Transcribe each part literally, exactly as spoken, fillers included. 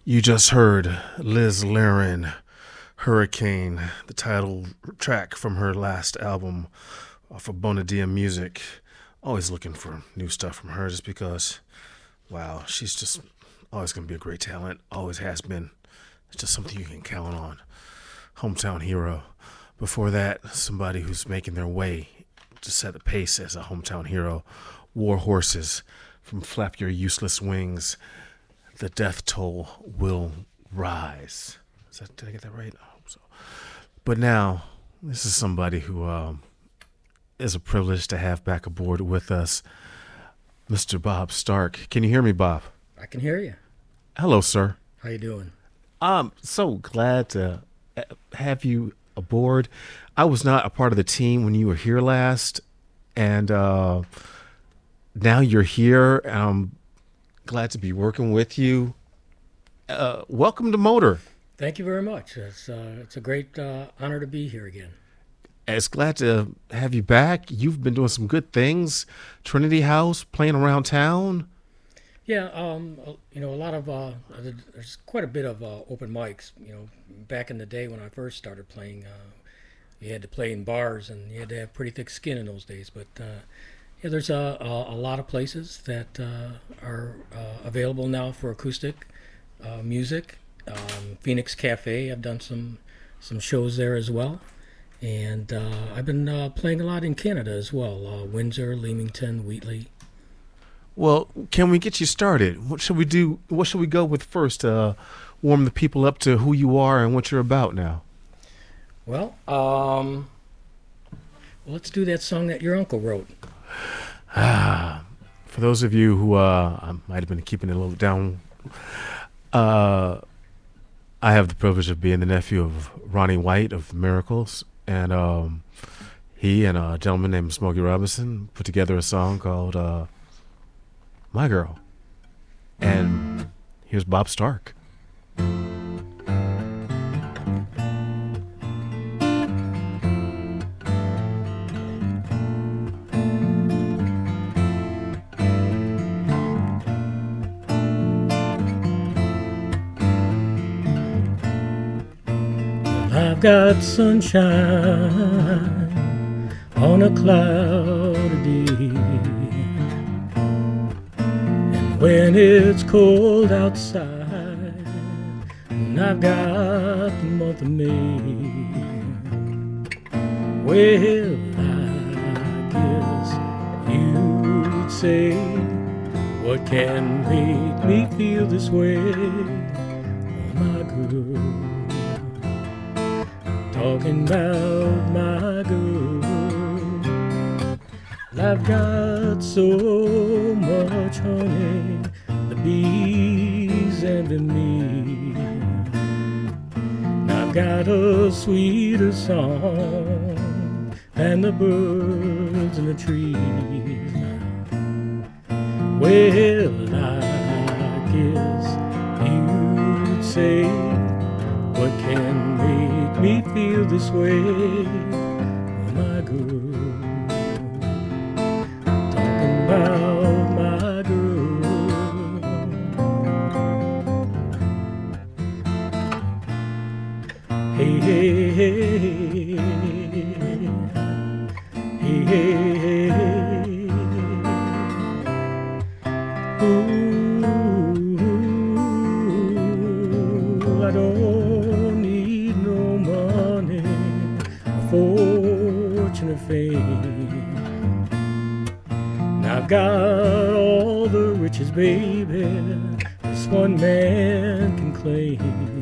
You just heard Liz Laren, Hurricane, the title track from her last album off of Bonadia Music. Always looking for new stuff from her just because, wow, she's just always going to be a great talent. Always has been. It's just something you can count on. Hometown hero. Before that, somebody who's making their way to set the pace as a hometown hero. War Horses from Flap Your Useless Wings. The death toll will rise. Is that, did I get that right? I hope so. But now, this is somebody who um, is a privilege to have back aboard with us, Mister Bob Stark. Can you hear me, Bob? I can hear you. Hello, sir. How you doing? I'm so glad to have you aboard. I was not a part of the team when you were here last, and uh, now you're here. I'm glad to be working with you. Uh, welcome to Motor. Thank you very much. It's uh, it's a great uh, honor to be here again. It's glad to have you back. You've been doing some good things. Trinity House, playing around town. Yeah, um, you know, a lot of uh, there's quite a bit of uh, open mics. You know, back in the day when I first started playing, uh, you had to play in bars and you had to have pretty thick skin in those days. But uh, yeah, there's a, a, a lot of places that uh, are uh, available now for acoustic uh, music. Um, Phoenix Cafe, I've done some some shows there as well, and uh, I've been uh, playing a lot in Canada as well. Uh, Windsor, Leamington, Wheatley. Well, can we get you started? What should we do? What should we go with first to uh, warm the people up to who you are and what you're about now? Well, um, well, let's do that song that your uncle wrote. Ah, for those of you who uh, I might have been keeping it a little down, uh, I have the privilege of being the nephew of Ronnie White of Miracles, and um, he and a gentleman named Smokey Robinson put together a song called uh, My Girl. And here's Bob Stark. I've got sunshine on a cloudy day, and when it's cold outside, and I've got the month of May, well, I guess you'd say, what can make me feel this way, oh, my girl? Talking about my girl, I've got so much honey, the bees envy me. I've got a sweeter song than the birds in the trees. Well, I guess you'd say, what can make me feel this way, oh, my girl? Talking about my girl. Hey, hey, hey, hey, hey, hey. Ooh, I don't need no money, fortune or fame. Now I've got all the riches, baby, this one man can claim.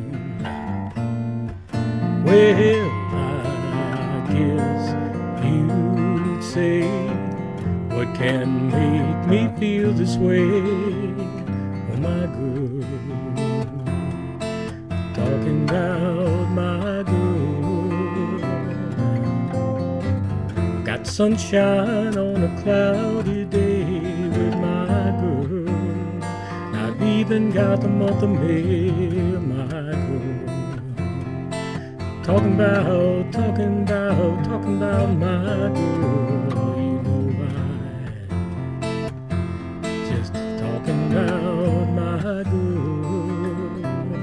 Well, I guess you'd say, what can make me feel this way, oh, my girl? Talking about my girl. Got sunshine on a cloudy day with my girl. I've even got the month of May, my girl. Talking about, talking about, talking about my girl. You know I just talking about my girl.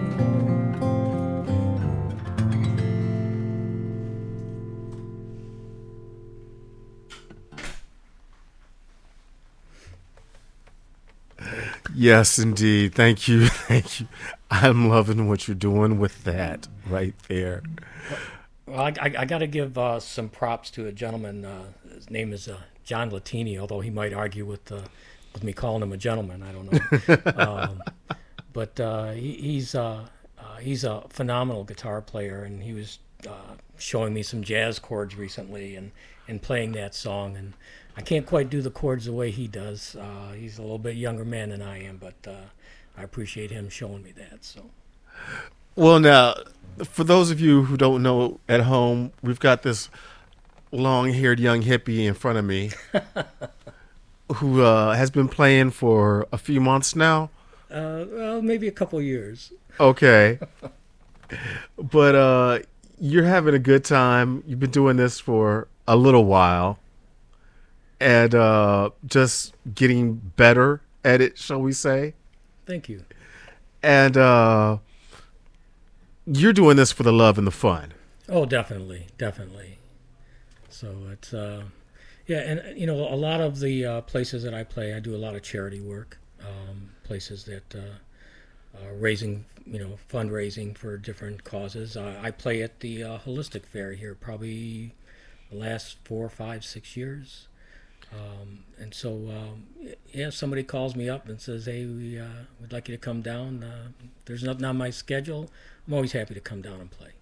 Yes, indeed. Thank you. Thank you. I'm loving what you're doing with that right there. Well, I, I, I got to give uh, some props to a gentleman. Uh, his name is uh, John Latini, although he might argue with uh, with me calling him a gentleman. I don't know. um, but uh, he, he's uh, uh, he's a phenomenal guitar player, and he was uh, showing me some jazz chords recently, and, and playing that song. And I can't quite do the chords the way he does. Uh, he's a little bit younger man than I am, but uh, I appreciate him showing me that. So. Well, now, for those of you who don't know at home, we've got this long-haired young hippie in front of me who uh, has been playing for a few months now. Uh, well, maybe a couple years. Okay. But uh, you're having a good time. You've been doing this for a little while and uh, just getting better at it, shall we say. Thank you. And uh, you're doing this for the love and the fun. Oh, definitely, definitely. So it's, uh, yeah, and, you know, a lot of the uh, places that I play, I do a lot of charity work, um, places that uh, are raising, you know, fundraising for different causes. I, I play at the uh, Holistic Fair here probably the last four, five, six years. Um, and so, um, yeah, somebody calls me up and says, hey, we, uh, we'd like you to come down. Uh, there's nothing on my schedule. I'm always happy to come down and play.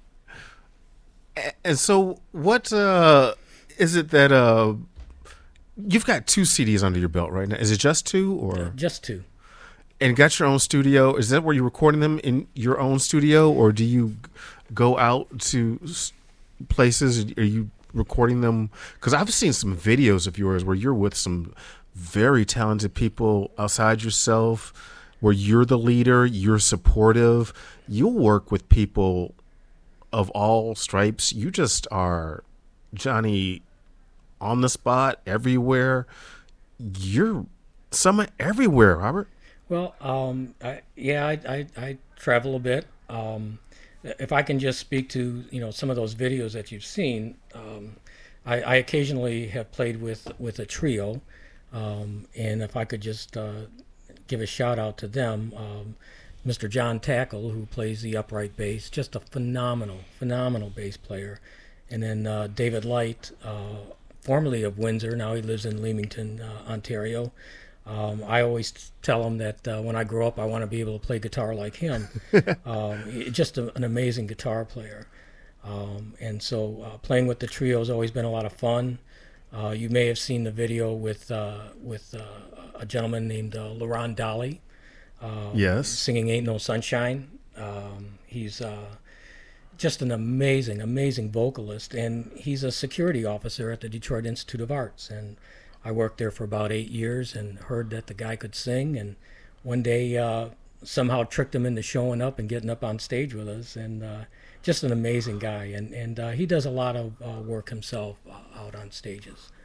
And so what uh, is it that uh, you've got two C Ds under your belt right now? Is it just two or Uh, just two. and got your own studio? Is that where you're recording them in your own studio, or do you go out to s- places? Are you recording them? Because I've seen some videos of yours where you're with some very talented people outside yourself, where you're the leader, you're supportive. You'll work with people of all stripes. You just are Johnny on the spot everywhere. You're someone everywhere, Robert. Well, um, I, yeah, I, I, I travel a bit. Um, if I can just speak to, you know, some of those videos that you've seen, um, I, I occasionally have played with, with a trio. Um, and if I could just uh, give a shout out to them, um, Mister John Tackle, who plays the upright bass, just a phenomenal, phenomenal bass player. And then uh, David Light, uh, formerly of Windsor, now he lives in Leamington, uh, Ontario. Um, I always tell him that uh, when I grow up, I want to be able to play guitar like him. um, he- just a, an amazing guitar player. Um, and so uh, playing with the trio has always been a lot of fun. Uh, you may have seen the video with uh, with uh, a gentleman named uh, Laron Dolly. Uh, Yes. Singing Ain't No Sunshine. Um, he's uh, just an amazing, amazing vocalist, and he's a security officer at the Detroit Institute of Arts. And I worked there for about eight years and heard that the guy could sing, and one day uh, somehow tricked him into showing up and getting up on stage with us. And uh, just an amazing guy, and, and uh, he does a lot of uh, work himself uh, out on stages.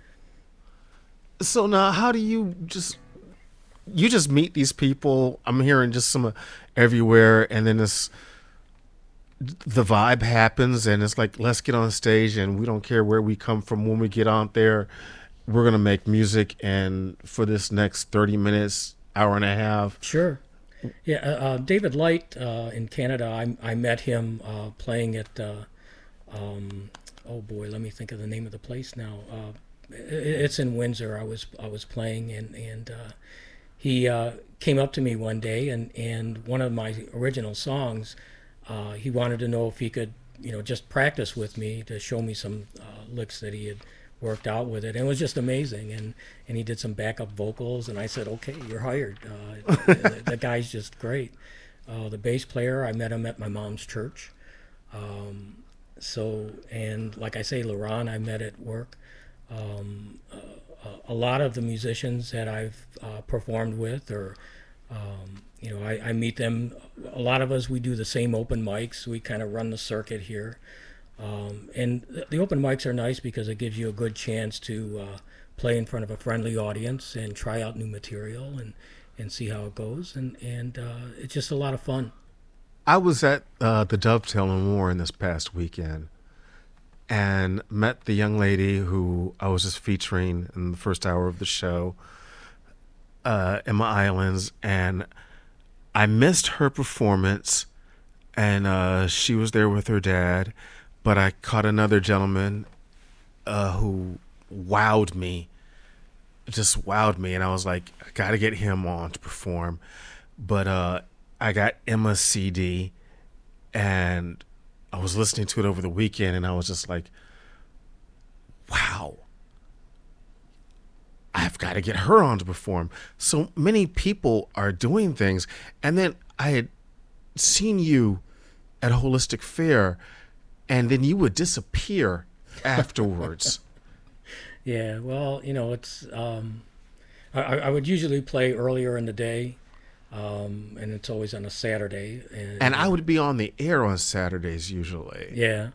So now, how do you just you just meet these people? I'm hearing just some uh, everywhere, and then this the vibe happens, and it's like, let's get on stage, and we don't care where we come from. When we get out there, we're gonna make music, and for this next thirty minutes, hour and a half. Sure. Yeah, uh, uh, David Light uh, in Canada, I, I met him uh, playing at, uh, um, oh boy, let me think of the name of the place now. Uh, it, it's in Windsor. I was I was playing, and and uh, he uh, came up to me one day, and, and one of my original songs, uh, he wanted to know if he could, you know, just practice with me to show me some uh, licks that he had worked out with it, and it was just amazing. And and he did some backup vocals, and I said, okay, you're hired. Uh, the, the guy's just great. Uh, the bass player, I met him at my mom's church. Um, so, and like I say, Laron, I met at work. Um, uh, a lot of the musicians that I've uh, performed with, or um, you know, I, I meet them. A lot of us, we do the same open mics. We kind of run the circuit here. Um, and th- the open mics are nice because it gives you a good chance to uh, play in front of a friendly audience and try out new material, and, and see how it goes. And, and uh, it's just a lot of fun. I was at uh, the Dovetail in Warren this past weekend, and met the young lady who I was just featuring in the first hour of the show. uh, Emma Islands, and I missed her performance, and uh, she was there with her dad, but I caught another gentleman uh, who wowed me, just wowed me, and I was like, I got to get him on to perform. But uh, I got Emma's C D, and I was listening to it over the weekend, and I was just like, wow, I've got to get her on to perform. So many people are doing things. And then I had seen you at a holistic fair, and then you would disappear afterwards. Yeah, well, you know, it's um, I, I would usually play earlier in the day, um, and it's always on a Saturday. And, And I would be on the air on Saturdays usually. yeah,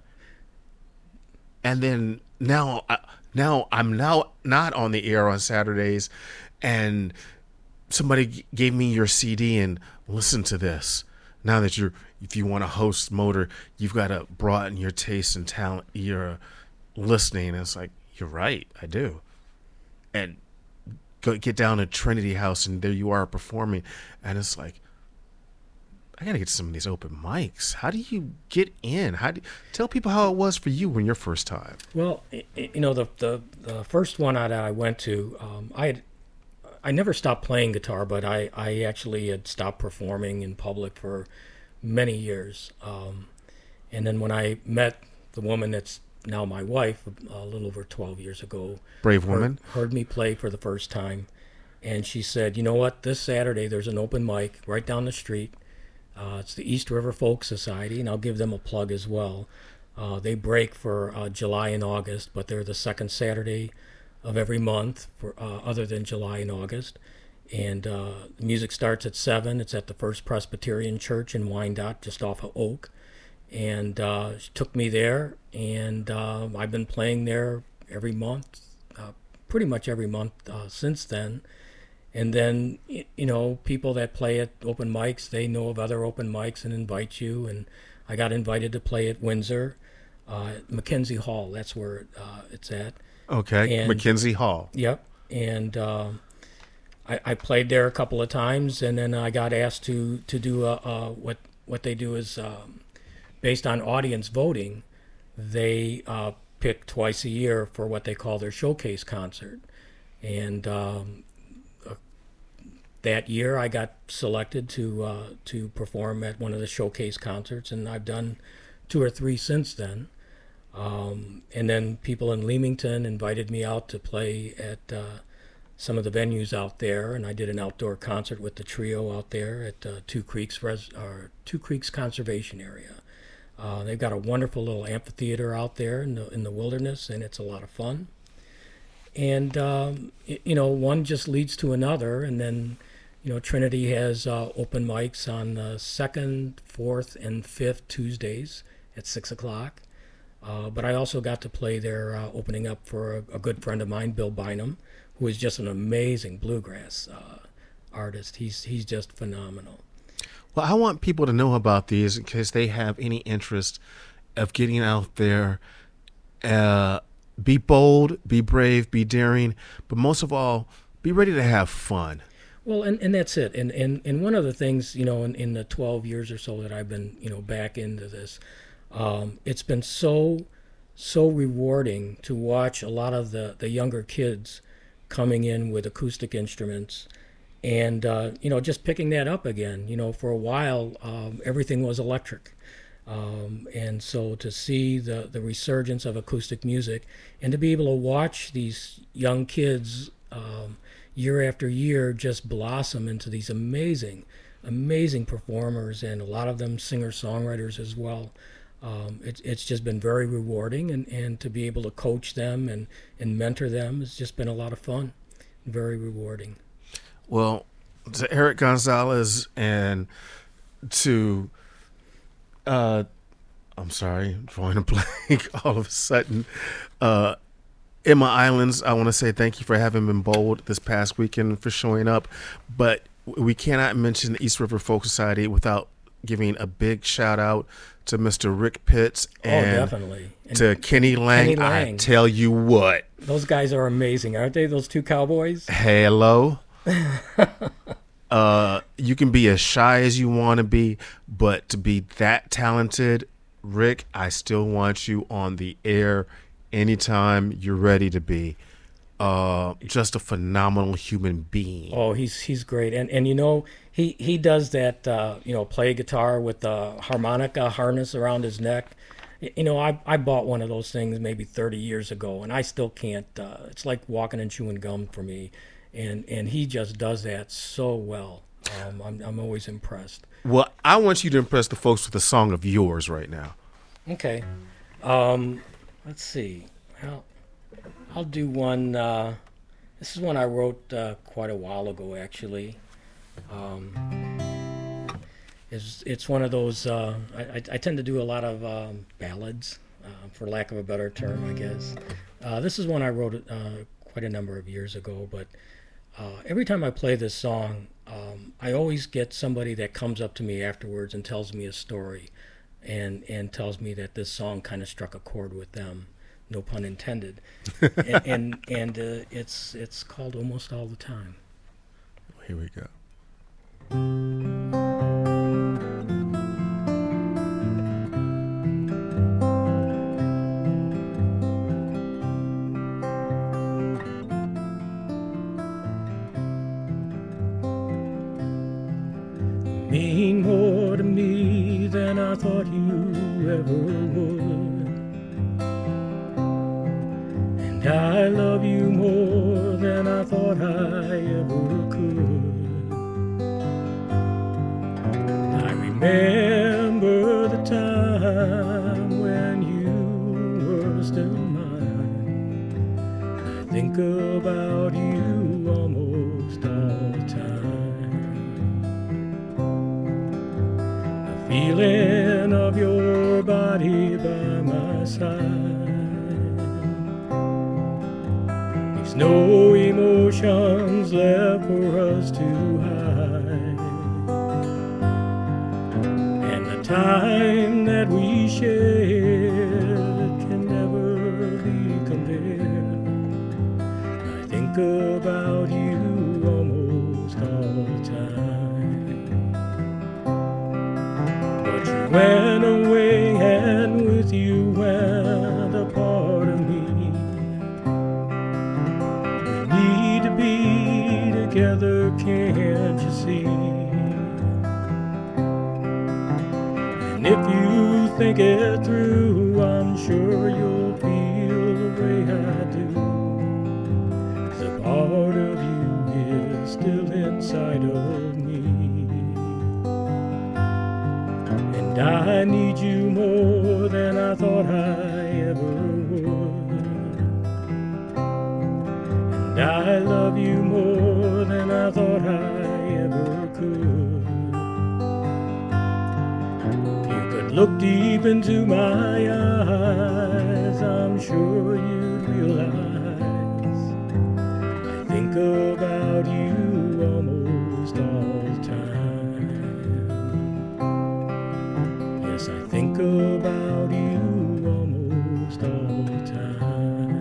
And then now, uh, now I'm now not on the air on Saturdays, and somebody g- gave me your C D and listen to this. Now that you're, if you want to host Motor, you've got to broaden your taste and talent. You're listening. And it's like, you're right, I do. And go get down to Trinity House, and there you are performing, and it's like, I gotta get to some of these open mics. How do you get in? How do tell people how it was for you when your first time? well, i- i- you know, the the, the first one that I went to, um, I had I never stopped playing guitar, but I, I actually had stopped performing in public for many years. Um, and then when I met the woman that's now my wife, a little over twelve years ago, Brave heard, woman. heard me play for the first time. And she said, you know what, this Saturday there's an open mic right down the street. Uh, it's the East River Folk Society, and I'll give them a plug as well. Uh, they break for uh, July and August, but they're the second Saturday of every month, for uh, other than July and August. And uh, the music starts at seven. It's at the First Presbyterian Church in Wyandotte, just off of Oak. And uh, she took me there, and uh, I've been playing there every month, uh, pretty much every month uh, since then. And then, y- you know, people that play at open mics, they know of other open mics and invite you. And I got invited to play at Windsor, uh, Mackenzie Hall. That's where uh, it's at. Okay, And- Mackenzie Hall. Yep. And uh, I, I played there a couple of times, and then I got asked to to do a, a what what they do is um, based on audience voting, they uh, pick twice a year for what they call their showcase concert. And um, uh, that year, I got selected to uh, to perform at one of the showcase concerts, and I've done two or three since then. Um, and then people in Leamington invited me out to play at uh, some of the venues out there, and I did an outdoor concert with the trio out there at uh, Two Creeks Res- or Two Creeks Conservation Area. Uh, they've got a wonderful little amphitheater out there in the in the wilderness, and it's a lot of fun. And um, y- you know, one just leads to another, and then you know, Trinity has uh, open mics on the second, fourth, and fifth Tuesdays at six o'clock. Uh, but I also got to play there uh, opening up for a, a good friend of mine, Bill Bynum, who is just an amazing bluegrass uh, artist. He's he's just phenomenal. Well, I want people to know about these in case they have any interest of getting out there. Uh, be bold, be brave, be daring, but most of all, be ready to have fun. Well, and, and that's it. And, and and one of the things, you know, in, in the twelve years or so that I've been, you know, back into this, um, it's been so, so rewarding to watch a lot of the, the younger kids coming in with acoustic instruments and, uh, you know, just picking that up again. You know, for a while, um, everything was electric. Um, and so to see the, the resurgence of acoustic music and to be able to watch these young kids um, year after year just blossom into these amazing, amazing performers, and a lot of them singer-songwriters as well. Um, it, it's just been very rewarding, and, and to be able to coach them and, and mentor them has just been a lot of fun, very rewarding. Well, to Eric Gonzalez and to, uh, I'm sorry, I'm drawing a blank all of a sudden. Uh, Emma Islands, I want to say thank you for having been bold this past weekend, for showing up. But we cannot mention the East River Folk Society without giving a big shout out to Mister Rick Pitts and oh, definitely. And to Kenny Lang. Kenny Lang. I tell you what. those guys are amazing, aren't they? Those two cowboys. Hello. Uh, you can be as shy as you want to be, but to be that talented, Rick, I still want you on the air anytime you're ready to be. Uh, just a phenomenal human being. Oh, he's he's great, and and you know he he does that. Uh, you know, play guitar with the harmonica harness around his neck. Y- You know, I I bought one of those things maybe thirty years ago, and I still can't. Uh, it's like walking and chewing gum for me, and and he just does that so well. Um, I'm I'm always impressed. Well, I want you to impress the folks with a song of yours right now. Okay, um, let's see. I'll I'll do one. Uh, this is one I wrote uh, quite a while ago, actually. Um, It's it's one of those. Uh, I, I I tend to do a lot of um, ballads, uh, for lack of a better term, I guess. Uh, this is one I wrote uh, quite a number of years ago, but uh, every time I play this song, um, I always get somebody that comes up to me afterwards and tells me a story, and and tells me that this song kind of struck a chord with them, no pun intended, and and, and uh, it's it's called Almost All the Time. Here we go. Mean more to me than I thought you ever would. And I love you more than I thought I ever could. I remember the time when you were still mine. I think about you almost all the time. Feeling of your body by my side leaves no emotions left for us to hide. And the time that we shared can never be compared. I think about you almost all the time. Went away and with you went a part of me. We need to be together, can't you see? And if you think it through, I'm sure you'll feel the way I do. 'Cause a part of you is still inside of me. And I need you more than I thought I ever would. And I love you more than I thought I ever could. If you could look deep into my eyes, I'm sure you'd realize I think about you almost all the time. Yes, I think about you almost all the time.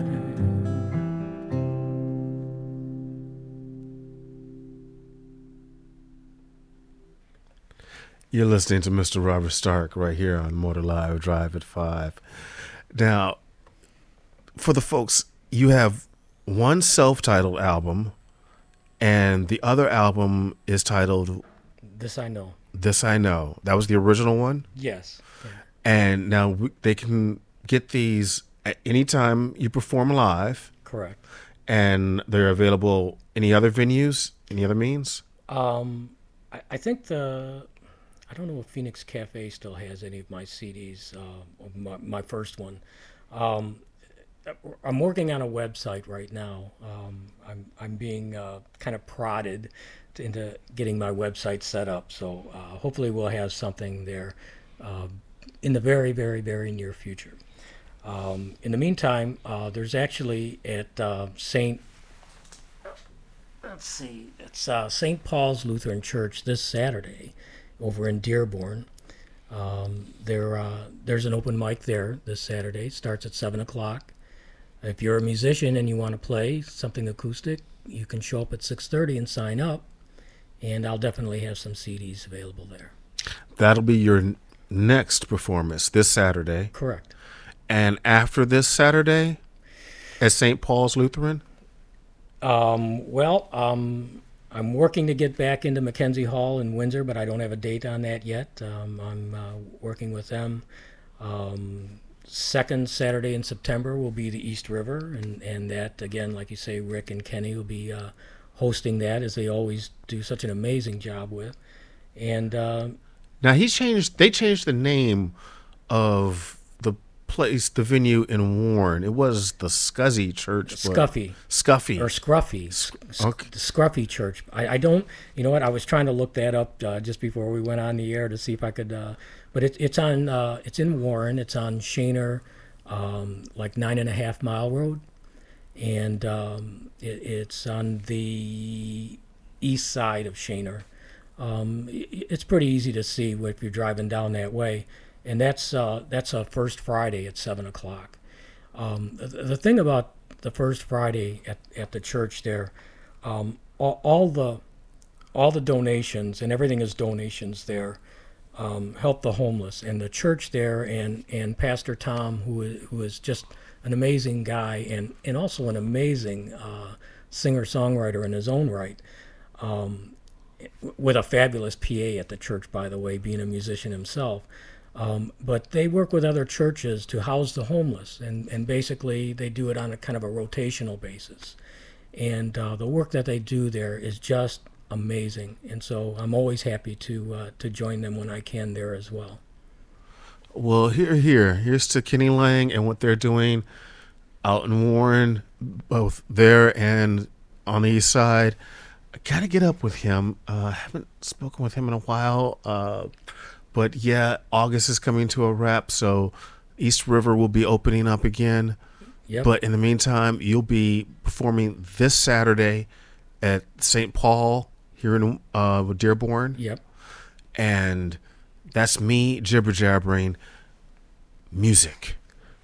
You're listening to Mister Robert Stark right here on Motor Live Drive at five. Now, for the folks, you have one self-titled album, and the other album is titled This I know. This I Know. That was the original one? Yes. Yeah. And now we, they can get these at any time you perform live, Correct. and they're available any other venues, any other means? Um, I, I think the I don't know if Phoenix Cafe still has any of my C Ds. Uh, of my, my first one. Um, I'm working on a website right now. Um, I'm I'm being uh, kind of prodded to, into getting my website set up. So uh, hopefully we'll have something there uh, in the very very very near future. Um, in the meantime, uh, there's actually at uh, Saint let's see, it's uh, Saint Paul's Lutheran Church this Saturday over in Dearborn. Um, there uh, there's an open mic there this Saturday. Starts at seven o'clock. If you're a musician and you want to play something acoustic, you can show up at six thirty and sign up, and I'll definitely have some C Ds available there. That'll be your n- next performance this Saturday. Correct. And after this Saturday at Saint Paul's Lutheran? Um, well, um, I'm working to get back into Mackenzie Hall in Windsor, but I don't have a date on that yet. Um, I'm uh, working with them. Um, second Saturday in September will be the East River, and, and that, again, like you say, Rick and Kenny will be uh, hosting that, as they always do such an amazing job with. And uh, now he changed. They changed the name of the place, the venue in Warren. It was the Scuzzy Church. Scuffy. Scuffy. Or Scruffy. Sc- okay. The Scruffy Church. I, I don't, you know what, I was trying to look that up uh, just before we went on the air to see if I could, uh, but it, it's on, uh, it's in Warren. It's on Shaner, um, like nine and a half mile road. And um, it, it's on the east side of Shaner. Um, it, it's pretty easy to see if you're driving down that way. And that's uh, that's a first Friday at seven o'clock. Um, the, the thing about the first Friday at, at the church there, um, all, all the all the donations, and everything is donations there, um, help the homeless. And the church there, and, and Pastor Tom, who is, who is just an amazing guy, and, and also an amazing uh, singer-songwriter in his own right, um, with a fabulous P A at the church, by the way, being a musician himself. Um, but they work with other churches to house the homeless, and, and basically they do it on a kind of a rotational basis. And uh, the work that they do there is just amazing. And so I'm always happy to uh, to join them when I can there as well. Well, here, here, here's to Kenny Lang and what they're doing out in Warren, both there and on the east side. I gotta get up with him. Uh, I haven't spoken with him in a while. Uh, but yeah, August is coming to a wrap, so East River will be opening up again. Yep. But in the meantime, you'll be performing this Saturday at Saint Paul here in uh, Dearborn. Yep. And that's me jibber jabbering music.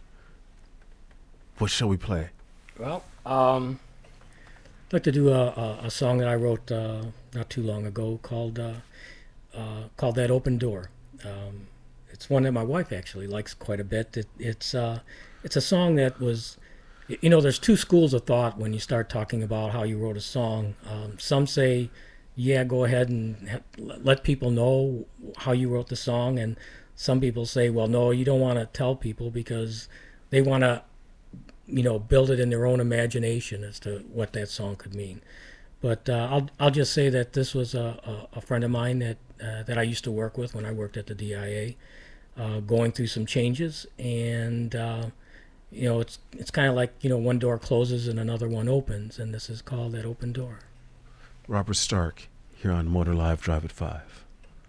What shall we play? Well, um, I'd like to do a, a, a song that I wrote uh, not too long ago called uh, uh, called That Open Door. Um, it's one that my wife actually likes quite a bit. It, it's uh, it's a song that was, you know, there's two schools of thought when you start talking about how you wrote a song. Um, some say, yeah, go ahead and ha- let people know how you wrote the song. And some people say, well, no, you don't want to tell people because they want to, you know, build it in their own imagination as to what that song could mean. But uh, I'll I'll just say that this was a, a, a friend of mine that uh, that I used to work with when I worked at the D I A, uh, going through some changes, and uh, you know, it's it's kind of like, you know, one door closes and another one opens, and this is called That Open Door. Robert Stark here on Motor Live Drive at Five.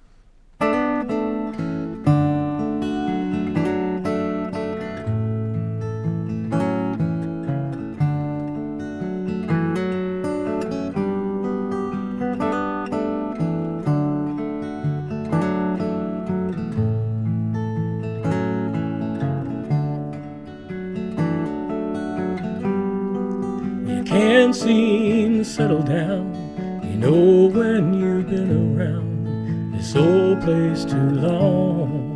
Can't seem to settle down. You know when you've been around this old place too long.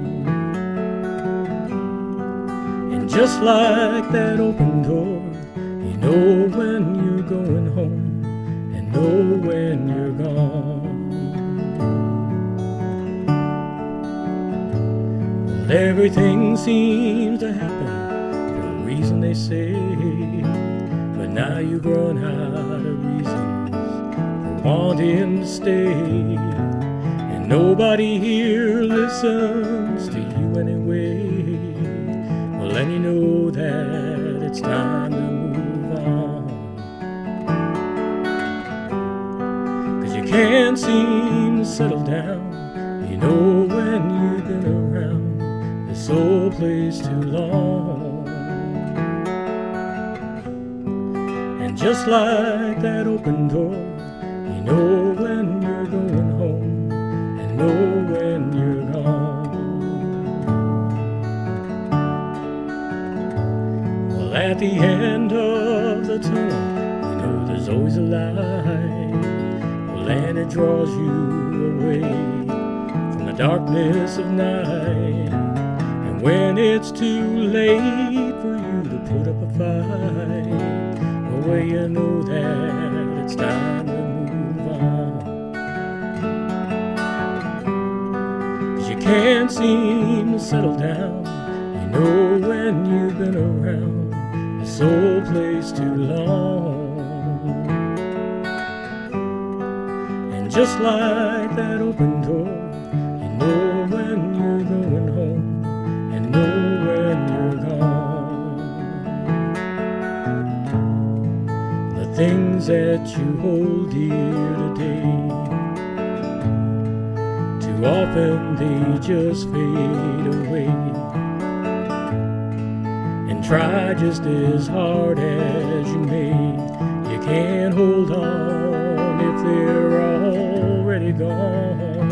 And just like that open door, you know when you're going home and know when you're gone. Well, everything seems to happen for a reason, they say. But now you're growing out of reasons for wanting to stay, and nobody here listens to you anyway. Well, then you know that it's time to move on, 'cause you can't seem to settle down. You know when you've been around this old place too long. Just like that open door, you know when you're going home and know when you're gone. Well, Well, at the end of the tunnel, you know there's always a light. Well, and it draws you away from the darkness of night. And when it's too late for you to put up a fight, well, you know that it's time to move on. 'Cause you can't seem to settle down. You know when you've been around this old place too long. And just like that open door, you know when you're going home and know when you're gone. The things that you hold dear today, too often they just fade away. Try just as hard as you may, you can't hold on if they're already gone.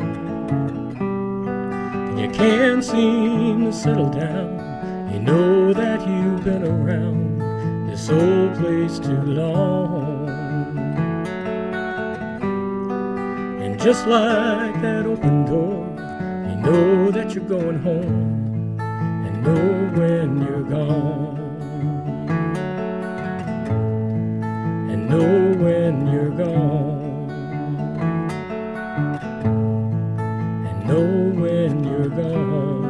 And you can't seem to settle down. You know that you've been around this old place too long. And just like that open door, you know that you're going home. Know when you're gone, and know when you're gone, and know when you're gone.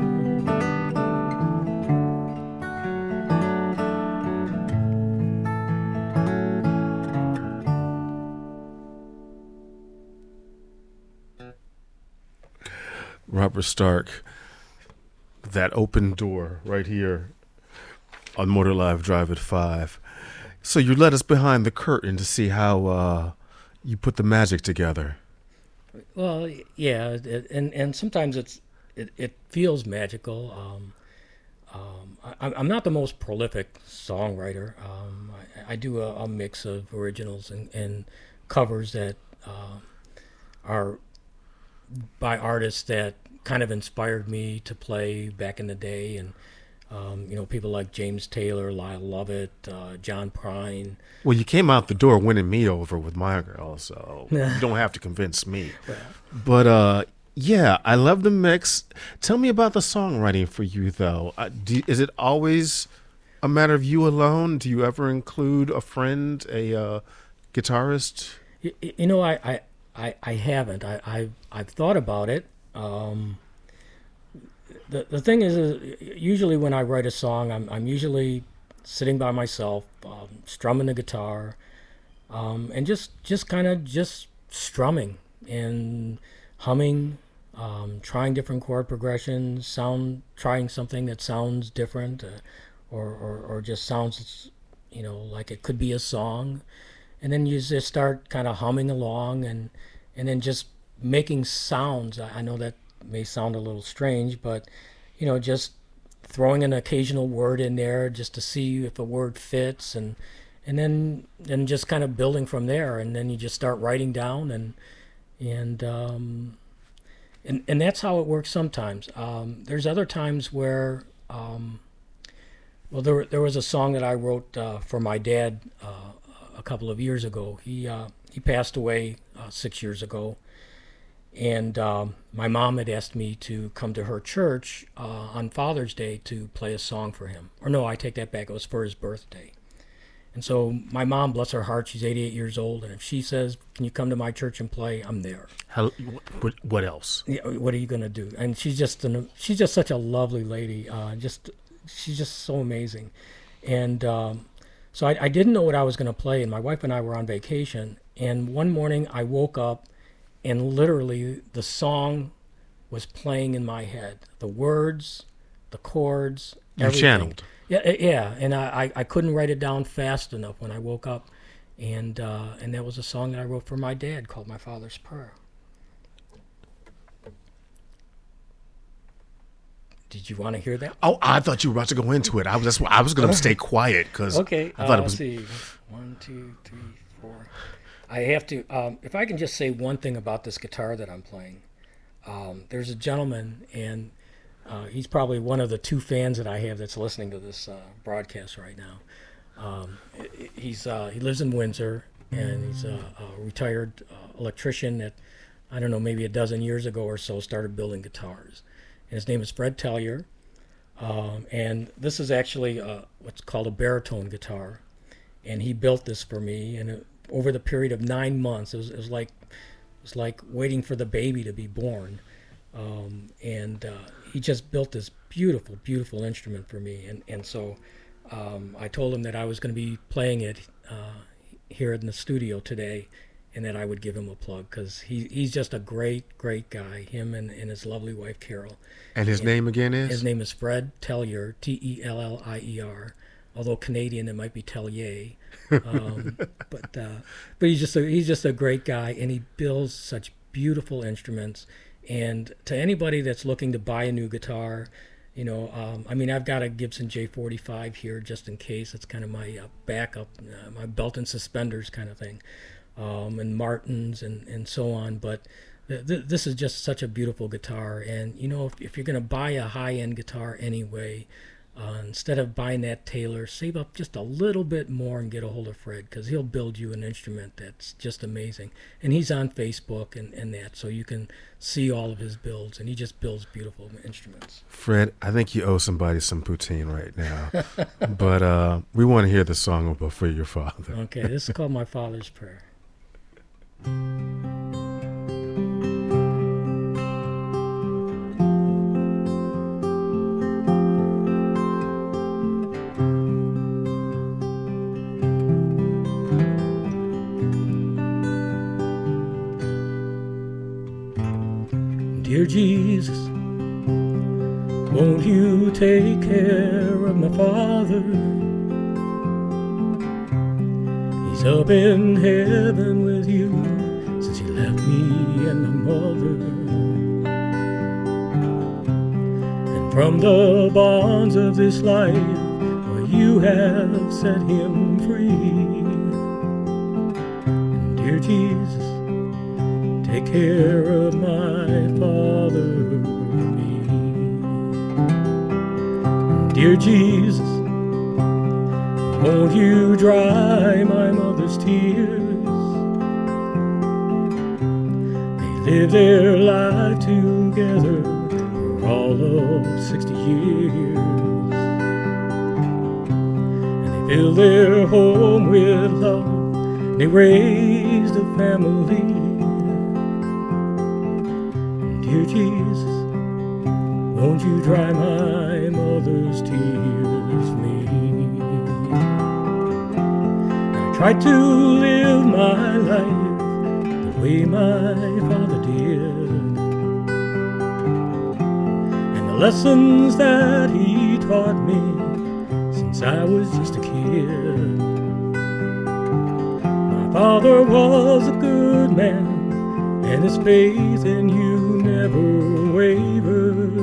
Robert Stark. That open door right here on Motor Live Drive at five. So you let us behind the curtain to see how uh, you put the magic together. Well, yeah, it, and and sometimes it's it, it feels magical. Um, um, I, I'm not the most prolific songwriter. Um, I, I do a, a mix of originals and, and covers that uh, are by artists that kind of inspired me to play back in the day, and um, you know, people like James Taylor, Lyle Lovett, uh, John Prine. Well, you came out the door winning me over with My Girl, so you don't have to convince me. Well, but uh, yeah, I love the mix. Tell me about the songwriting for you, though. Uh, do, is it always a matter of you alone? Do you ever include a friend, a uh, guitarist? You, you know, I, I, I, I haven't. I, I've, I've thought about it. Um, the the thing is, is, usually when I write a song, I'm I'm usually sitting by myself, um, strumming the guitar, um, and just just kind of just strumming and humming, um, trying different chord progressions, sound, trying something that sounds different, uh, or, or or just sounds, you know, like it could be a song, and then you just start kind of humming along, and and then just making sounds. I know that may sound a little strange, but you know, just throwing an occasional word in there just to see if a word fits, and and then then just kind of building from there, and then you just start writing down, and and um, and and that's how it works sometimes. Um, there's other times where um, well, there there was a song that I wrote uh, for my dad uh, a couple of years ago. He uh, he passed away uh, six years ago. And um, my mom had asked me to come to her church uh, on Father's Day to play a song for him. Or no, I take that back. It was for his birthday. And so my mom, bless her heart, she's eighty-eight years old. And if she says, can you come to my church and play, I'm there. How, what, what else? Yeah, what are you going to do? And she's just an, she's just such a lovely lady. Uh, just She's just so amazing. And um, so I, I didn't know what I was going to play. And my wife and I were on vacation. And one morning I woke up, and literally the song was playing in my head. The words, the chords, everything. You channeled. Yeah, yeah. And I, I couldn't write it down fast enough when I woke up. And uh, and that was a song that I wrote for my dad called My Father's Prayer. Did you want to hear that? Oh, I thought you were about to go into it. I was just, I was going to stay quiet because okay. I thought uh, it was. Let's see. One, two, three, four. I have to, um, if I can just say one thing about this guitar that I'm playing. Um, there's a gentleman, and uh, he's probably one of the two fans that I have that's listening to this uh, broadcast right now. Um, he's uh, he lives in Windsor, and he's a, a retired uh, electrician that, I don't know, maybe a dozen years ago or so started building guitars. And his name is Fred Tellier, um, and this is actually uh, what's called a baritone guitar, and he built this for me. And it, over the period of nine months, it was, it was like it was like waiting for the baby to be born. Um, and uh, he just built this beautiful, beautiful instrument for me. And and so um, I told him that I was going to be playing it uh, here in the studio today, and that I would give him a plug, because he, he's just a great, great guy, him and, and his lovely wife, Carol. And his and name again is? His name is Fred Tellier, T E L L I E R. Although Canadian, it might be Tellier. Um, but uh, but he's just a, he's just a great guy, and he builds such beautiful instruments. And to anybody that's looking to buy a new guitar, you know, um, I mean, I've got a Gibson J forty-five here just in case. It's kind of my uh, backup, uh, my belt and suspenders kind of thing. Um, and Martins and, and so on. But th- th- this is just such a beautiful guitar. And, you know, if, if you're going to buy a high-end guitar anyway, uh, instead of buying that Taylor, save up just a little bit more and get a hold of Fred, because he'll build you an instrument that's just amazing. And he's on Facebook and, and that, so you can see all of his builds, and he just builds beautiful instruments. Fred, I think you owe somebody some poutine right now. But uh, we want to hear the song For Your Father. Okay, this is called My Father's Prayer. Dear Jesus, won't you take care of my father? He's up in heaven with you since he left me and my mother. And from the bonds of this life, where you have set him free. And dear Jesus, take care of my father for me. And dear Jesus, won't you dry my mother's tears? They lived their life together for all of sixty years, and they filled their home with love. They raised a family. And dear Jesus, won't you dry my mother's tears for me? Tried to live my life the way my father did, and the lessons that he taught me since I was just a kid. My father was a good man, and his faith in you never wavered.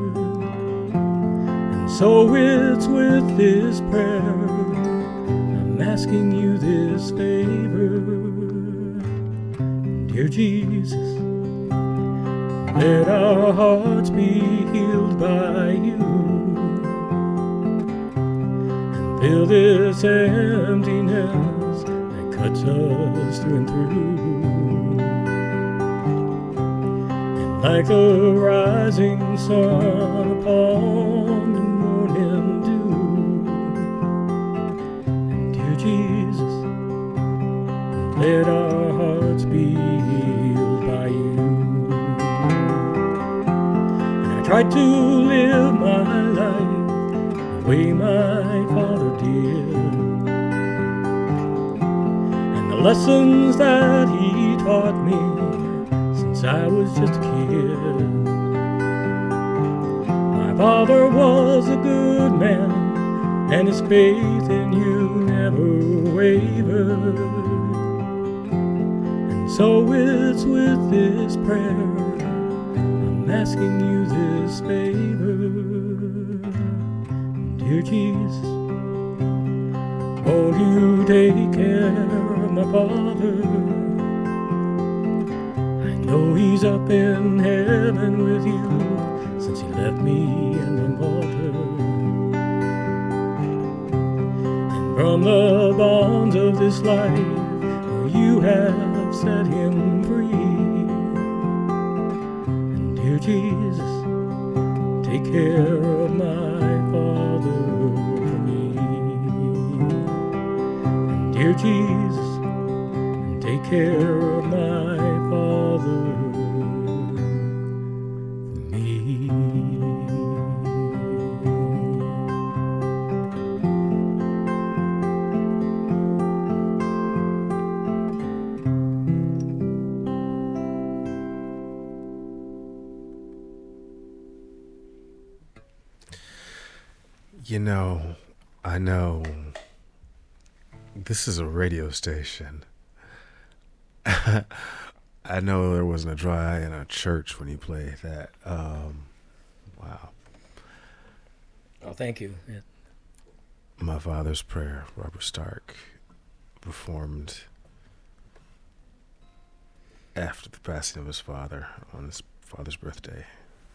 And so it's with this prayer asking you this favor. Dear Jesus, let our hearts be healed by you, and fill this emptiness that cuts us through and through. And like the rising sun upon the morning Jesus, let our hearts be healed by you. And I tried to live my life the way my father did, and the lessons that he taught me since I was just a kid. My father was a good man, and his faith in you never wavered. And so it's with this prayer I'm asking you this favor. Dear Jesus, won't you take care of my father? I know he's up in heaven with you since he left me and my mother. And from the bonds of this life, where you have set him free. And dear Jesus, take care of my father for me. And dear Jesus, take care of my father for me. You know, I know this is a radio station. I know there wasn't a dry eye in a church when you played that. Um, wow. Oh, thank you. Yeah. My Father's Prayer, Robert Stark, performed after the passing of his father on his father's birthday.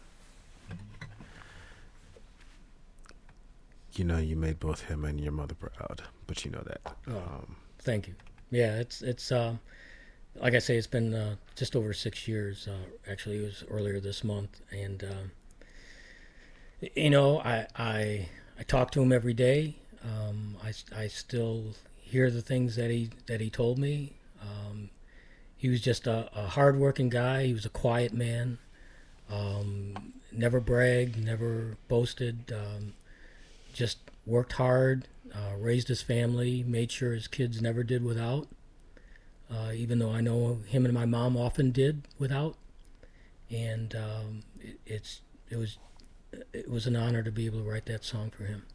You know, you made both him and your mother proud, but you know that. Oh, Um, thank you. Yeah, it's it's uh, like I say, it's been uh, just over six years. Uh, actually, it was earlier this month, and um, you know, I I I talk to him every day. Um, I I still hear the things that he that he told me. Um, he was just a, a hardworking guy. He was a quiet man. Um, never bragged, never boasted. Um, just worked hard, uh, raised his family, made sure his kids never did without. Uh, even though I know him and my mom often did without, and um, it, it's it was it was an honor to be able to write that song for him.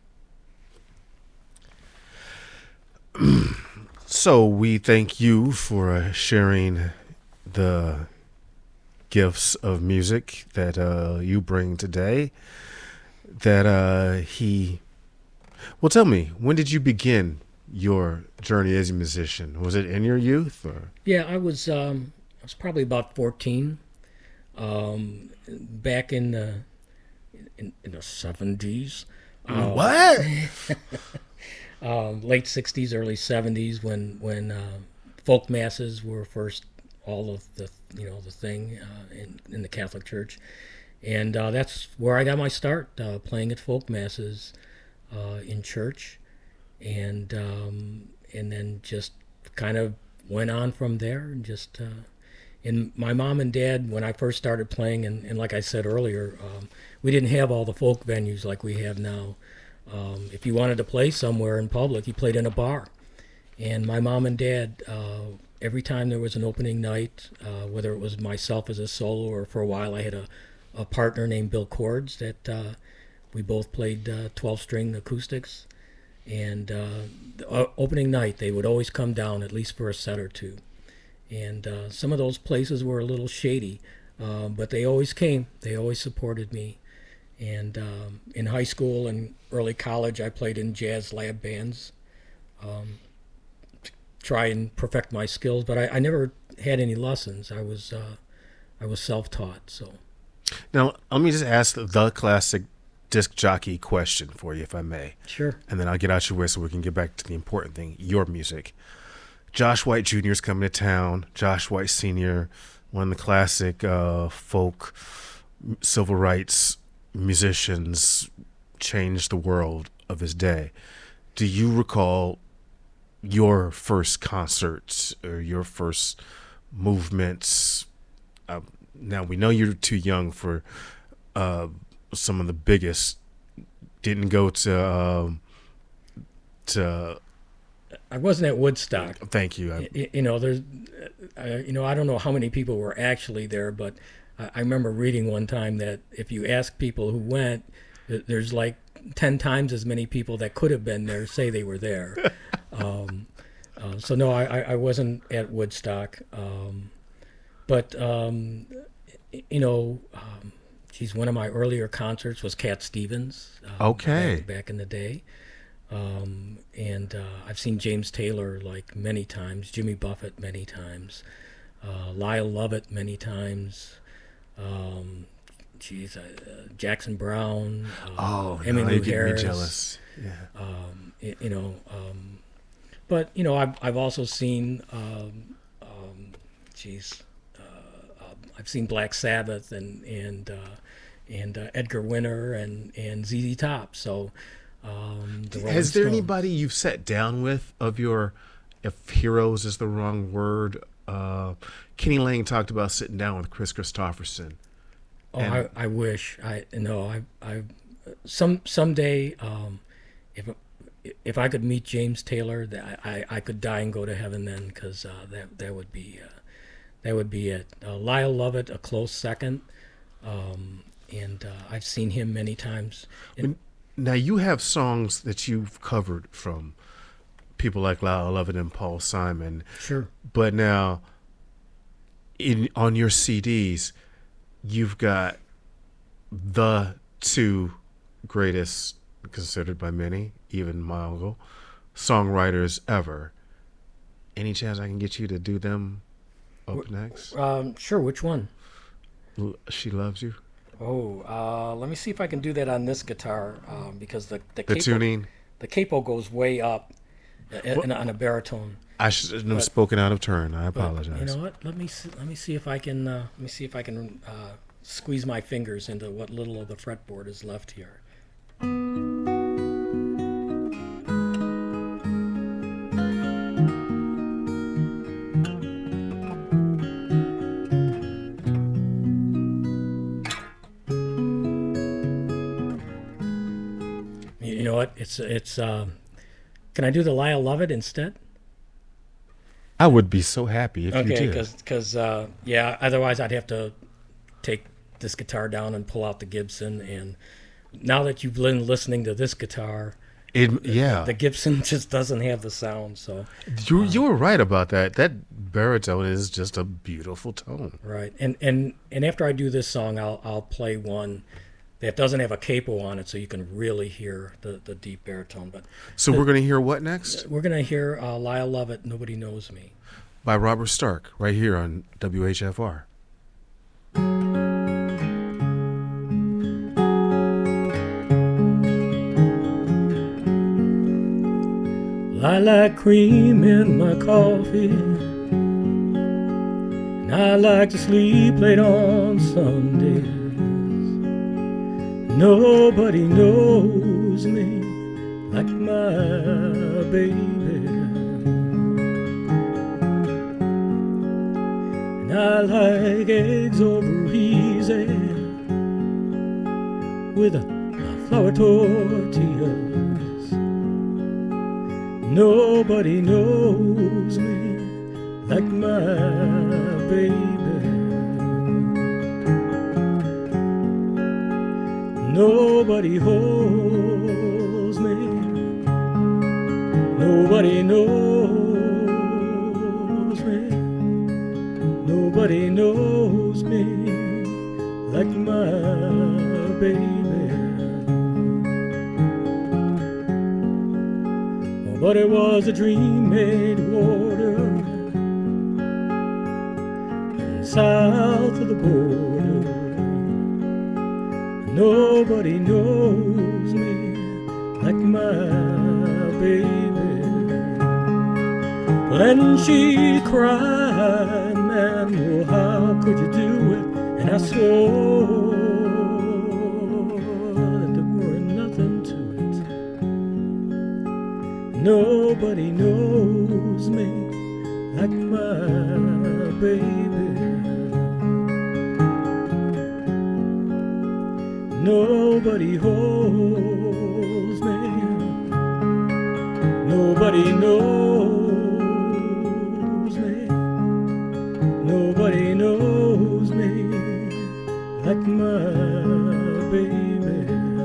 So we thank you for uh, sharing the gifts of music that uh, you bring today. That uh, he, well, tell me, when did you begin your journey as a musician? Was it in your youth, or? Yeah, I was um, I was probably about fourteen, um, back in the in, in the seventies. Uh, What? um, late sixties, early seventies, when when uh, folk masses were first all of the you know the thing uh, in in the Catholic Church, and uh, that's where I got my start, uh, playing at folk masses uh, in church, and um, and then just kind of went on from there, and just. Uh, And my mom and dad, when I first started playing, and, and like I said earlier, um, we didn't have all the folk venues like we have now. Um, if you wanted to play somewhere in public, you played in a bar. And my mom and dad, uh, every time there was an opening night, uh, whether it was myself as a solo or for a while I had a, a partner named Bill Cords that uh, we both played uh, twelve-string acoustics. And uh, the uh, opening night, they would always come down at least for a set or two. And uh, some of those places were a little shady, uh, but they always came. They always supported me. And um, in high school and early college, I played in jazz lab bands um, to try and perfect my skills. But I, I never had any lessons. I was uh, I was self-taught. So Now, let me just ask the classic disc jockey question for you, if I may. Sure. And then I'll get out your way so we can get back to the important thing, your music. Josh White Junior is coming to town. Josh White Senior, one of the classic uh, folk civil rights musicians, changed the world of his day. Do you recall your first concerts or your first movements? Uh, now, we know you're too young for uh, some of the biggest. Didn't go to um, to. I wasn't at Woodstock. Thank you. I, You, you know, there's, uh, you know, I don't know how many people were actually there, but I, I remember reading one time that if you ask people who went, th- there's like ten times as many people that could have been there say they were there. um, uh, so no, I, I I wasn't at Woodstock, um, but um, you know, um, geez, one of my earlier concerts was Cat Stevens. Um, Okay. back, back in the day. Um, and uh, I've seen James Taylor like many times, Jimmy Buffett many times, uh, Lyle Lovett many times, um, geez, uh, Jackson Brown, uh, Oh no, Emmylou you get me Harris. jealous. Yeah. Um, y- you know, um, but you know, I've I've also seen, um, um, geez, uh, uh, I've seen Black Sabbath and and uh, and uh, Edgar Winter and and Z Z Top. So um, the Rolling Has there Stones. anybody you've sat down with of your, if heroes is the wrong word? Uh, Kenny Lang talked about sitting down with Chris Christopherson. Oh, And- I, I wish I no I I some someday um, if if I could meet James Taylor, that I, I could die and go to heaven then, because uh, that that would be uh, that would be it. Uh, Lyle Lovett a close second, um, and uh, I've seen him many times. And, Now you have songs that you've covered from people like Lyle Lovett and Paul Simon, sure. but now in on your C Ds, you've got the two greatest, considered by many, even my uncle, songwriters ever. Any chance I can get you to do them up next? Um, sure. Which one? L- She Loves You. Oh, uh, let me see if I can do that on this guitar, um, because the the, The capo, tuning. the capo goes way up uh, What? in, on a baritone. I should have But- spoken out of turn. I But apologize. you know what? Let me see, let me see if I can uh, let me see if I can uh, squeeze my fingers into what little of the fretboard is left here. You you know what? It's it's. Um, can I do the Lyle Lovett instead? I would be so happy if you Okay, did. because because uh, yeah, otherwise I'd have to take this guitar down and pull out the Gibson. And now that you've been listening to this guitar, It, yeah, the Gibson just doesn't have the sound. So you you were right about that. That baritone is just a beautiful tone. right, and and and after I do this song, I'll I'll play one that doesn't have a capo on it, so you can really hear the the deep baritone. But So we're gonna hear what next? we're gonna hear uh, Lyle Lovett, "Nobody Knows Me." By Robert Stark, right here on W H F R. I like cream in my coffee, and I like to sleep late on Sundays. Nobody knows me like my baby, and I like eggs over easy with a flour tortilla. Nobody knows me like my baby. Nobody holds me. Nobody knows me. Nobody knows me like my baby. But it was a dream made water south of the border. Nobody knows me like my baby. Then she cried, man, well, how could you do it? And I swore that there weren't nothing to it. Nobody knows me like my baby. Nobody holds me. Nobody knows me. Nobody knows me like my baby.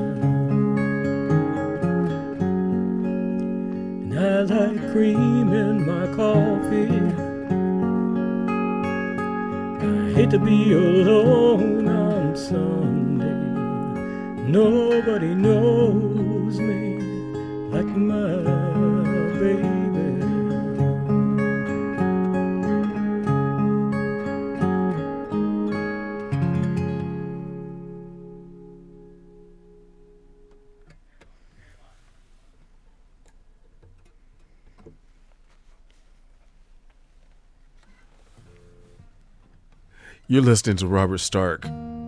And I like cream in my coffee. I hate to be alone on Sunday. Nobody knows me like my baby. You're listening to Robert Stark.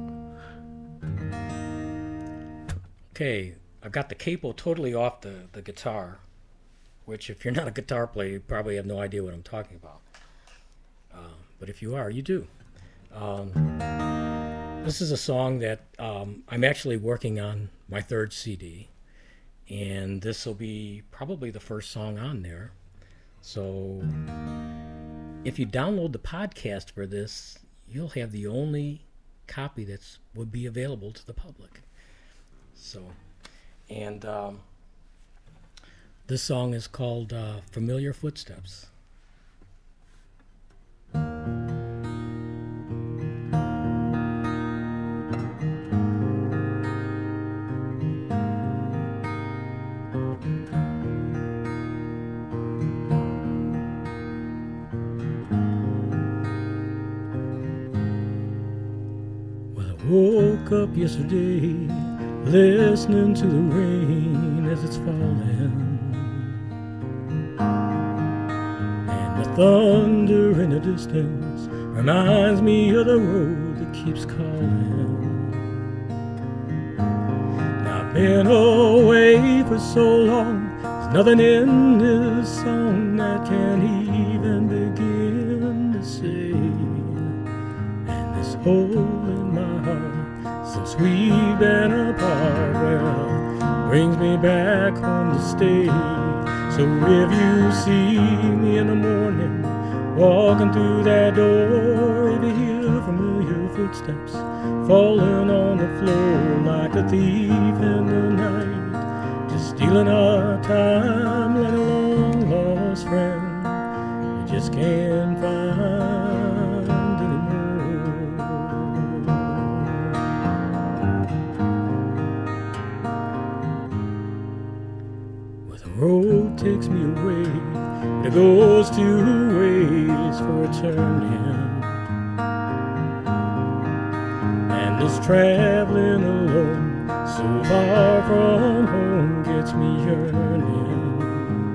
Okay, I've got the capo totally off the, the guitar, which if you're not a guitar player, you probably have no idea what I'm talking about. Uh, but if you are, you do. Um, this is a song that um, I'm actually working on my third C D, and this will be probably the first song on there. So if you download the podcast for this, you'll have the only copy that's would be available to the public. So, and um, this song is called uh, Familiar Footsteps. Well, I woke up yesterday listening to the rain as it's falling, and the thunder in the distance reminds me of the road that keeps calling. Now I've been away for so long, there's nothing in this song that can't even begin to say. And this hole in my heart since we've been apart, well, brings me back home to stay. So if you see me in the morning walking through that door, if you hear familiar footsteps falling on the floor like a thief in the night, just stealing our time like a long lost friend you just can't find anymore. Road takes me away, but it goes two ways for a turning, and this traveling alone so far from home gets me yearning.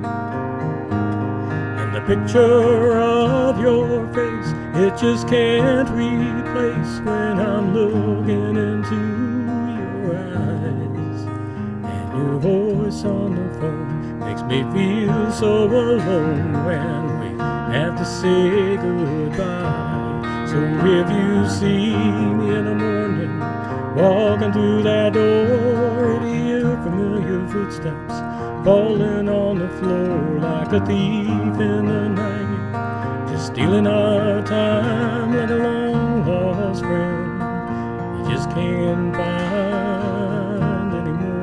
And the picture of your face, it just can't replace when I'm looking into your eyes, and your voice on the phone makes me feel so alone when we have to say goodbye. So if you see me in the morning walking through that door, if you hear familiar footsteps falling on the floor like a thief in the night, just stealing our time like a long lost friend you just can't find anymore.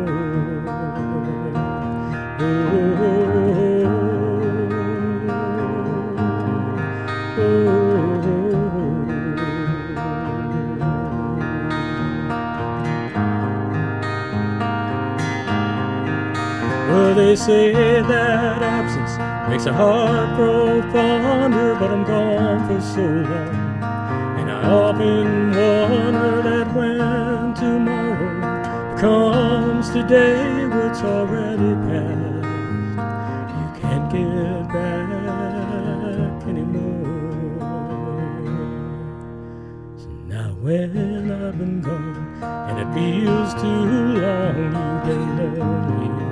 Well, they say that absence makes a heart grow fonder, but I'm gone for so long, and I often wonder that when tomorrow comes today, what's already past, you can't get back anymore. So now when I've been gone and it feels too long you've been lonely,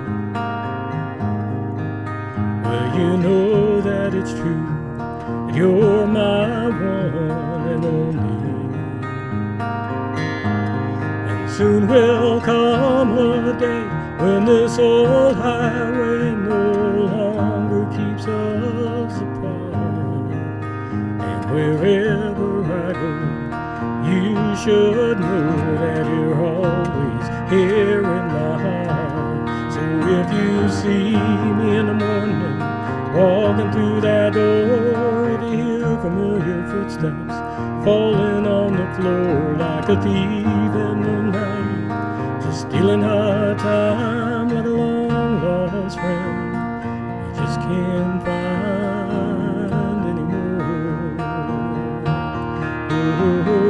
well, you know that it's true, that you're my one and only. And soon will come a day when this old highway no longer keeps us apart. And wherever I go, you should know that you're always here in my heart. So if you see me in the morning walking through that door, if you hear familiar footsteps falling on the floor like a thief in the night, just stealing our time like a long lost friend you just can't find anymore. Oh, oh,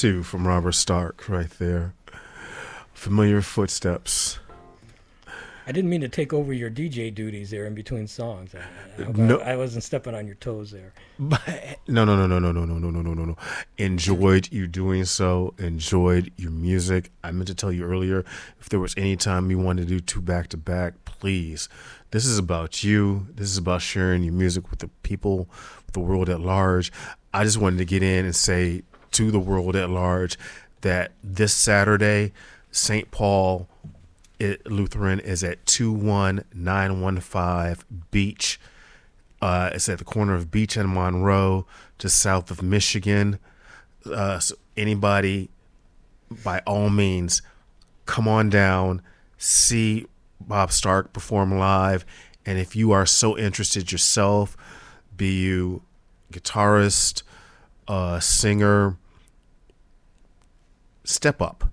two from Robert Stark right there. Familiar footsteps. I didn't mean to take over your D J duties there in between songs. I, I, No. I wasn't stepping on your toes there. No, no, no, no, no, no, no, no, no, no, no, no. Enjoyed you doing so. Enjoyed your music. I meant to tell you earlier, if there was any time you wanted to do two back to back, please. This is about you. This is about sharing your music with the people, with the world at large. I just wanted to get in and say to the world at large that this Saturday, Saint Paul It, Lutheran is at two one nine one five Beach. Uh, it's at the corner of Beach and Monroe, just south of Michigan. Uh, so anybody, by all means, come on down, see Bob Stark perform live. And if you are so interested yourself, be you guitarist, uh, singer, step up.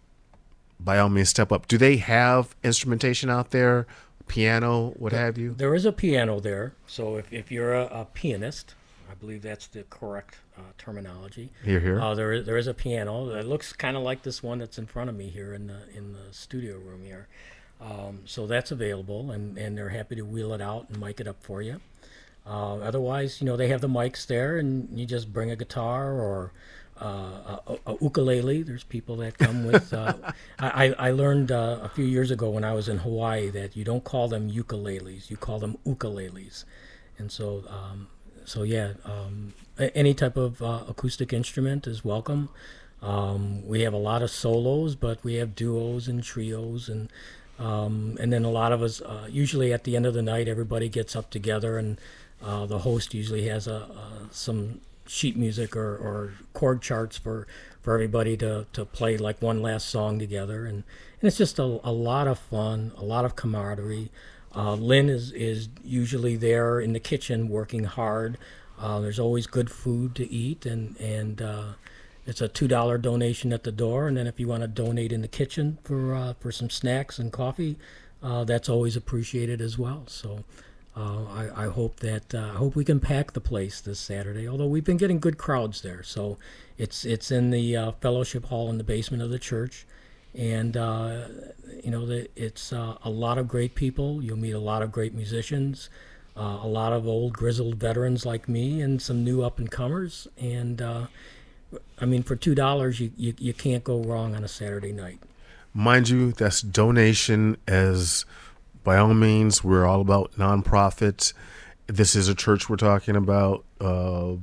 By all means, step up. Do they have instrumentation out there? Piano, what have you? There is a piano there. So if, if you're a, a pianist, I believe that's the correct uh, terminology. Here, here. Uh, there is there is a piano that looks kind of like this one that's in front of me here in the in the studio room here. Um, so that's available, and, and they're happy to wheel it out and mic it up for you. Uh, otherwise, you know, they have the mics there, and you just bring a guitar or uh, a, a ukulele. There's people that come with. Uh, I, I learned uh, a few years ago when I was in Hawaii that you don't call them ukuleles, you call them ukuleles, and so um, so yeah, um, any type of uh, acoustic instrument is welcome. Um, we have a lot of solos, but we have duos and trios, and um, and then a lot of us. Uh, usually at the end of the night, everybody gets up together, and uh, the host usually has a uh, some. sheet music or, or chord charts for, for everybody to, to play like one last song together. And, and it's just a, a lot of fun, a lot of camaraderie. Uh, Lynn is, is usually there in the kitchen working hard. Uh, there's always good food to eat, and, and uh, it's a two dollar donation at the door. And then if you want to donate in the kitchen for, uh, for some snacks and coffee, uh, that's always appreciated as well. So Uh, I, I hope that uh, I hope we can pack the place this Saturday. Although we've been getting good crowds there, so it's it's in the uh, fellowship hall in the basement of the church, and uh, you know the, it's uh, a lot of great people. You'll meet a lot of great musicians, uh, a lot of old grizzled veterans like me, and some new up and comers. And uh, I mean, for two dollars, you, you you can't go wrong on a Saturday night. Mind you, that's donation as. By all means, we're all about nonprofits. This is a church we're talking about. Uh,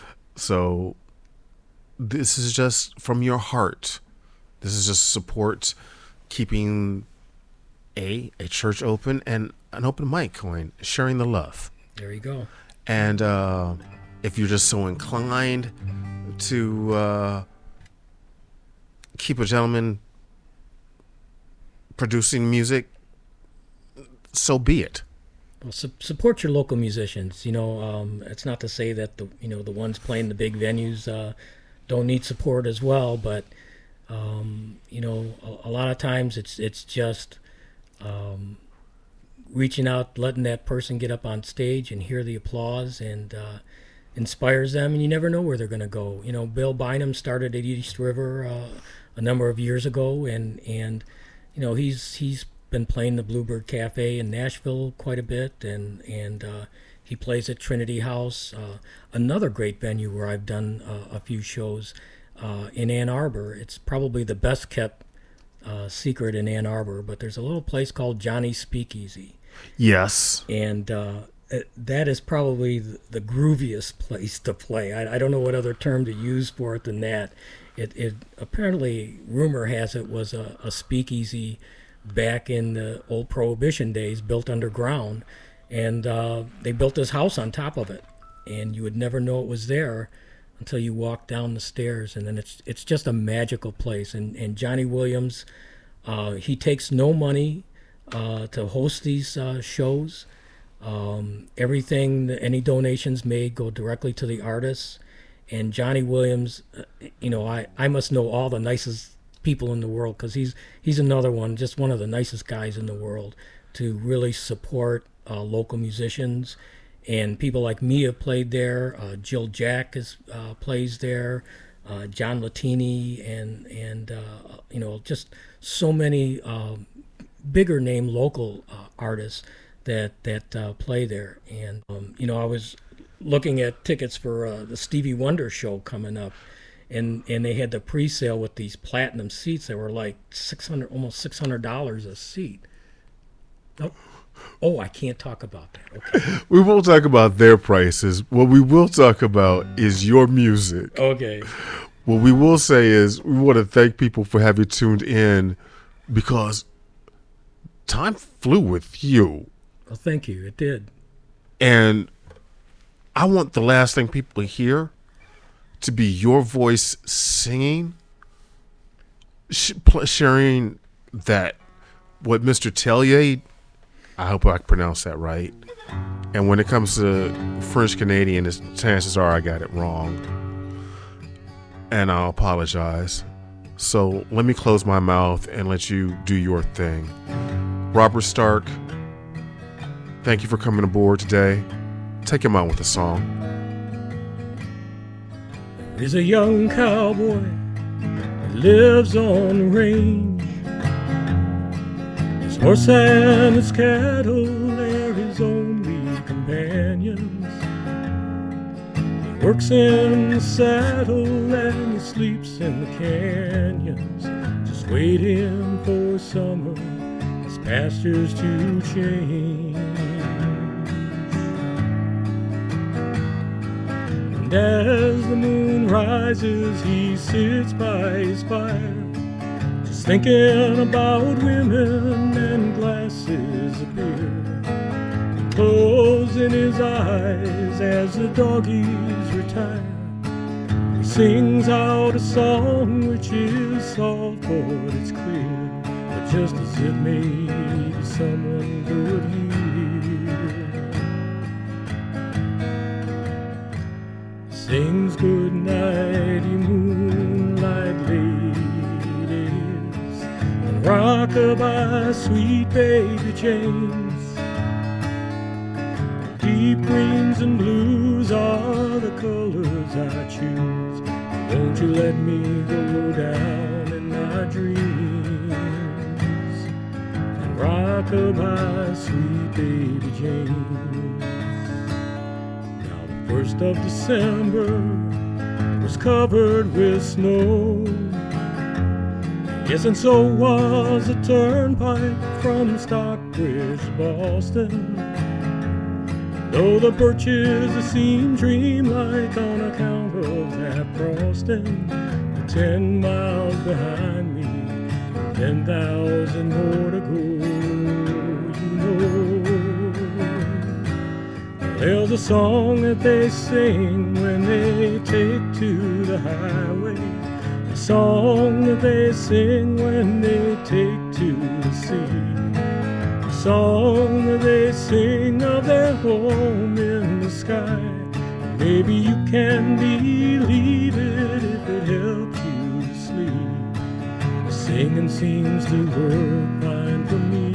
so this is just from your heart. This is just support, keeping a a church open and an open mic going, sharing the love. There you go. And uh, if you're just so inclined to uh, keep a gentleman producing music, so be it. Well, su- support your local musicians. You know, um, it's not to say that the you know the ones playing the big venues uh, don't need support as well, but um, you know, a, a lot of times it's it's just um, reaching out, letting that person get up on stage and hear the applause, and uh, inspires them. And you never know where they're going to go. You know, Bill Bynum started at East River uh, a number of years ago, and and you know he's he's been playing the Bluebird Cafe in Nashville quite a bit, and and uh, he plays at Trinity House, uh, another great venue where I've done uh, a few shows uh, in Ann Arbor. It's probably the best kept uh, secret in Ann Arbor, but there's a little place called Johnny's Speakeasy. Yes. And uh, that is probably the grooviest place to play. I, I don't know what other term to use for it than that. It, it apparently, rumor has it, was a, a speakeasy back in the old Prohibition days, built underground, and uh, they built this house on top of it, and you would never know it was there until you walk down the stairs, and then it's it's just a magical place. And, and Johnny Williams, uh, he takes no money uh, to host these uh, shows. Um, everything, any donations made go directly to the artists. And Johnny Williams, uh, you know, I, I must know all the nicest people in the world, because he's he's another one, just one of the nicest guys in the world, to really support uh, local musicians. And people like me have played there. Uh, Jill Jack is, uh, plays there. uh, John Latini, and and uh, you know, just so many uh, bigger name local uh, artists that that uh, play there. And um, you know, I was looking at tickets for uh, the Stevie Wonder show coming up, and and they had the pre-sale with these platinum seats that were like six hundred, almost six hundred dollars a seat. Oh, oh, I can't talk about that. Okay. We won't talk about their prices. What we will talk about is your music. Okay. What we will say is we want to thank people for having tuned in, because time flew with you. Well, thank you. It did. And I want the last thing people hear to be your voice singing, sh- sharing that, what Mister Tellier, I hope I pronounced that right. And when it comes to French Canadian, chances are I got it wrong. And I'll apologize. So let me close my mouth and let you do your thing. Robert Stark, thank you for coming aboard today. Take him out with a song. There's a young cowboy that lives on the range. His horse and his cattle are his only companions. He works in the saddle and he sleeps in the canyons, just waiting for summer, his pastures to change. And as the moon rises, he sits by his fire, just thinking about women and glasses of beer, and closing his eyes as the doggies retire. He sings out a song which is soft but it's clear, but just as it may be someone could hear. Sings good night, ye moonlight ladies, and rock-a-bye, sweet baby James. Deep greens and blues are the colors I choose. Won't you let me go down in my dreams and rock-a-bye, sweet baby James. First of December was covered with snow. Yes, and so was the turnpike from Stockbridge to Boston. Though the birches seem dreamlike on account of that frosting, the ten miles behind me, ten thousand more to go, you know. There's a song that they sing when they take to the highway, a song that they sing when they take to the sea, a song that they sing of their home in the sky. Maybe you can believe it if it helps you to sleep. The singing seems to work fine for me.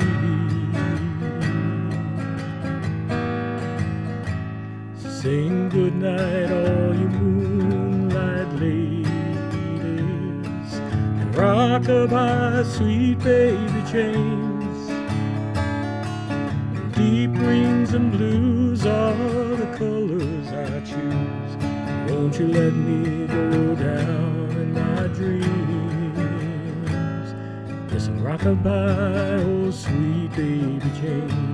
Sing good night, all you moonlight ladies, and rock-a-bye, sweet baby James. Deep greens and blues are the colors I choose. Won't you let me go down in my dreams? Listen, rock-a-bye, oh sweet baby James.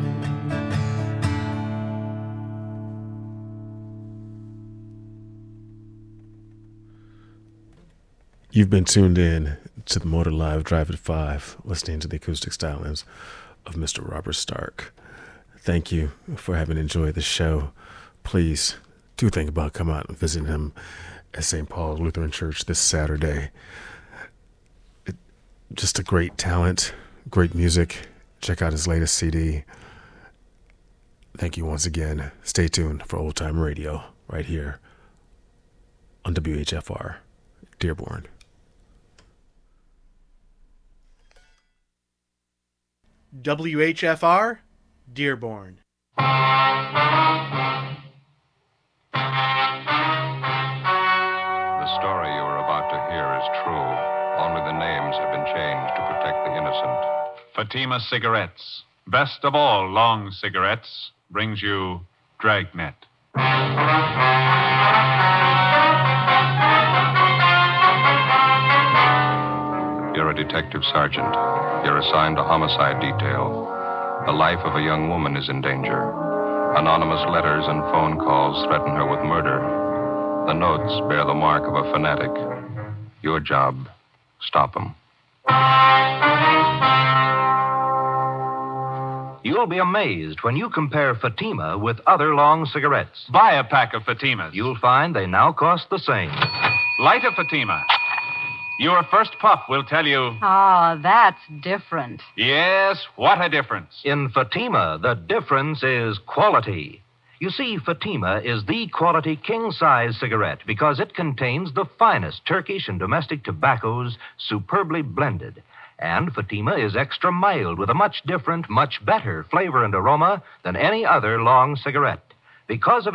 You've been tuned in to the Motor Live Drive at five, listening to the acoustic stylings of Mister Robert Stark. Thank you for having enjoyed the show. Please do think about coming out and visiting him at Saint Paul Lutheran Church this Saturday. It, just a great talent, great music. Check out his latest C D. Thank you once again. Stay tuned for Old Time Radio right here on W H F R, Dearborn. W H F R, Dearborn. The story you are about change to protect the innocent. Fatima Cigarettes, best of all long cigarettes, brings you Dragnet. You're a detective sergeant. You're assigned a homicide detail. The life of a young woman is in danger. Anonymous letters and phone calls threaten her with murder. The notes bear the mark of a fanatic. Your job, stop them. You'll be amazed when you compare Fatima with other long cigarettes. Buy a pack of Fatimas. You'll find they now cost the same. Light a Fatima. Your first puff will tell you... Ah, that's different. Yes, what a difference. In Fatima, the difference is quality. You see, Fatima is the quality king-size cigarette because it contains the finest Turkish and domestic tobaccos superbly blended. And Fatima is extra mild with a much different, much better flavor and aroma than any other long cigarette. Because of